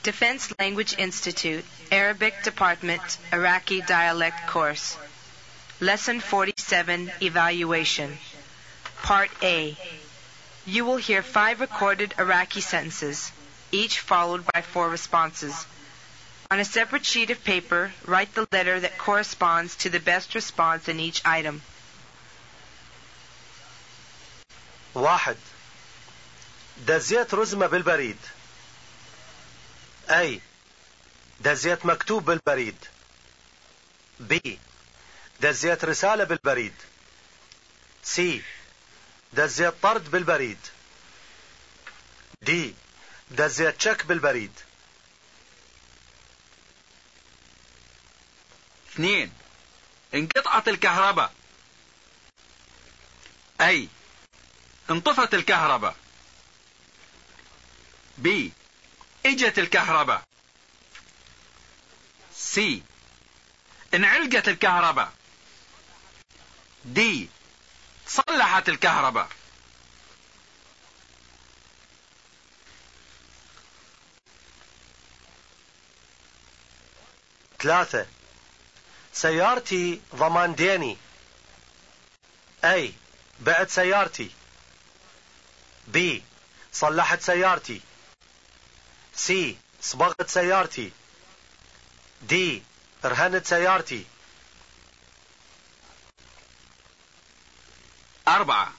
Defense Language Institute, Arabic Department, Iraqi Dialect Course. Lesson 47, Evaluation. Part A. You will hear 5 recorded Iraqi sentences, each followed by 4 responses. On a separate sheet of paper, write the letter that corresponds to the best response in each item. 1. دزيت رزمة بالبريد. A. دزيت مكتوب بالبريد. B. دزيت رسالة بالبريد. C. دزيت طرد بالبريد. D. دزيت شك بالبريد. 2. انقطعت الكهرباء. A. انطفت الكهرباء. B. اجت الكهرباء. C. انعلقت الكهرباء. D. صلحت الكهرباء. 3. سيارتي ضمان ديني. A. بعت سيارتي. B. صلحت سيارتي. C. صبغت سيارتي. D. رهنت سيارتي. 4.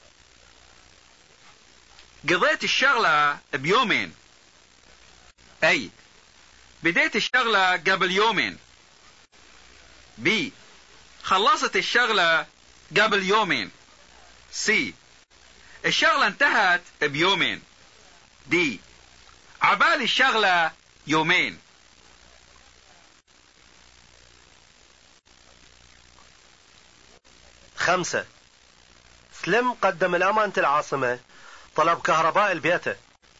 قضيت الشغلة بيومين. A. بديت الشغلة قبل يومين. B. خلصت الشغلة قبل يومين. C. الشغلة انتهت بيومين. D. عبالي الشغلة يومين. 5. سلم قدم الأمانة العاصمة طلب كهرباء البيت.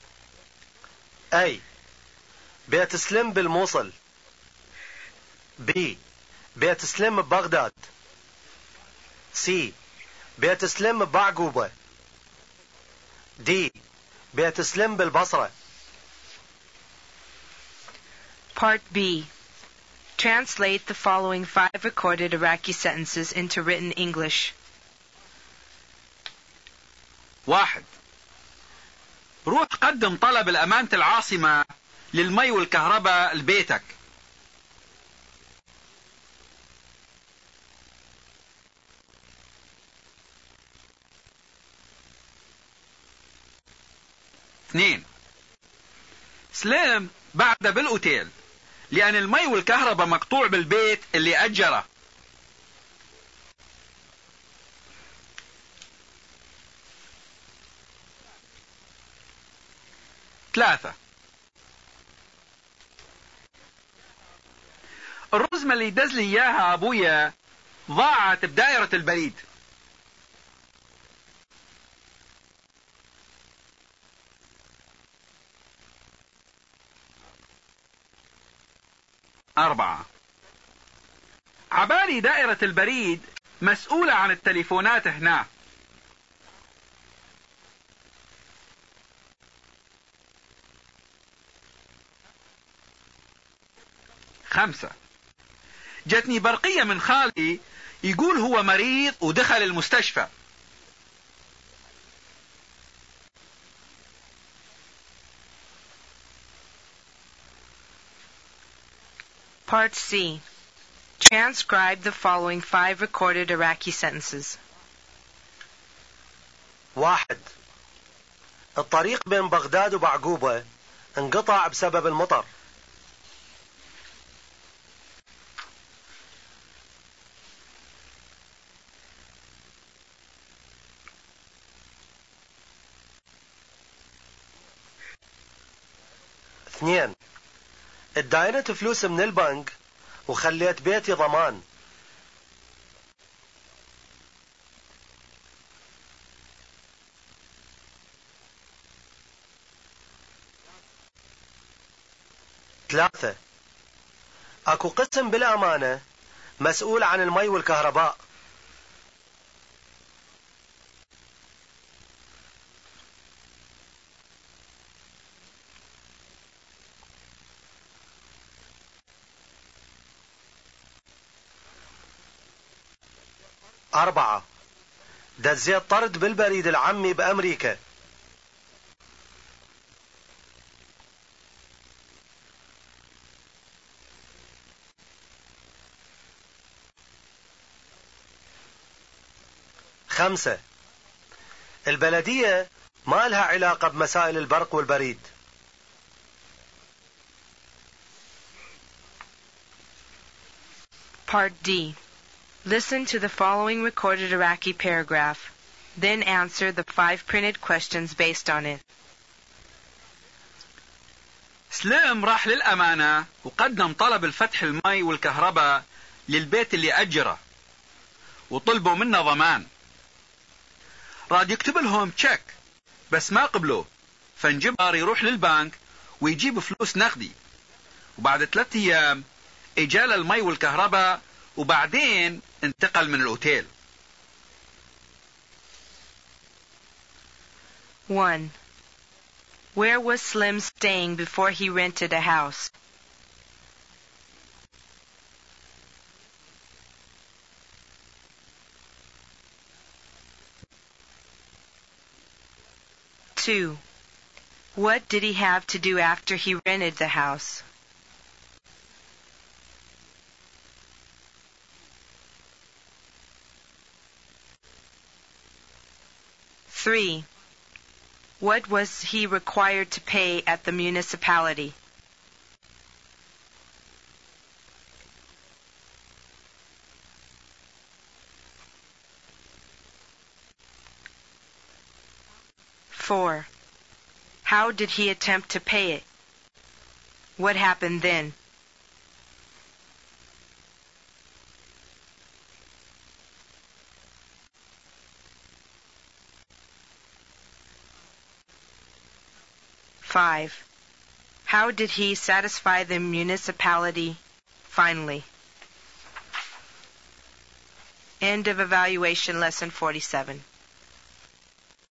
A. بيت سلم بالموصل. B. بيت سلم ببغداد. C. بيت سلم بعقوبة. D. بيت سلم بالبصرة. Part B. Translate the following 5 recorded Iraqi sentences into written English. 1. روح قدم طلب الأمانة العاصمة للمي والكهرباء لبيتك. 2. سلام بعد بالأوتيل لأن المي والكهرباء مقطوع بالبيت اللي أجره. 3. الرزمة اللي دز لي إياها أبويا ضاعت بدائرة البريد. 4. عبالي دائرة البريد مسؤولة عن التليفونات هنا. 5. جتني برقية من خالي يقول هو مريض ودخل المستشفى. 'Part C. Transcribe the following 5 recorded Iraqi sentences. 1. الطريق بين بغداد وبعقوبة انقطع بسبب المطر. 2. اداينت فلوس من البنك وخليت بيتي ضمان. 3. اكو قسم بالامانة مسؤول عن المي والكهرباء. 4. دزيت طرد بالبريد العمي بأمريكا. 5. البلدية ما لها علاقة بمسائل البرق والبريد. Part D. Listen to the following recorded Iraqi paragraph. Then answer the 5 printed questions based on it. سليم راح للأمانة وقدم طلب الفتح المي والكهرباء للبيت اللي أجره وطلبوا منه ضمان. راد يكتب لهم تشيك بس ما قبلوه، فانجبر يروح للبنك ويجيب فلوس نقدي، وبعد 3 أيام اجاله المي والكهرباء وبعدين انتقل من الأوتيل. 1. Where was Slim staying before he rented a house? Two. What did he have to do after he rented the house? 3. What was he required to pay at the municipality? 4. How did he attempt to pay it? What happened then? 5. How did he satisfy the municipality finally? End of evaluation, lesson 47.